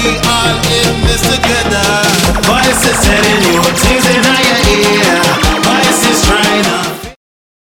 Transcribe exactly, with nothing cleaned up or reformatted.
we all in this together. Voices telling you things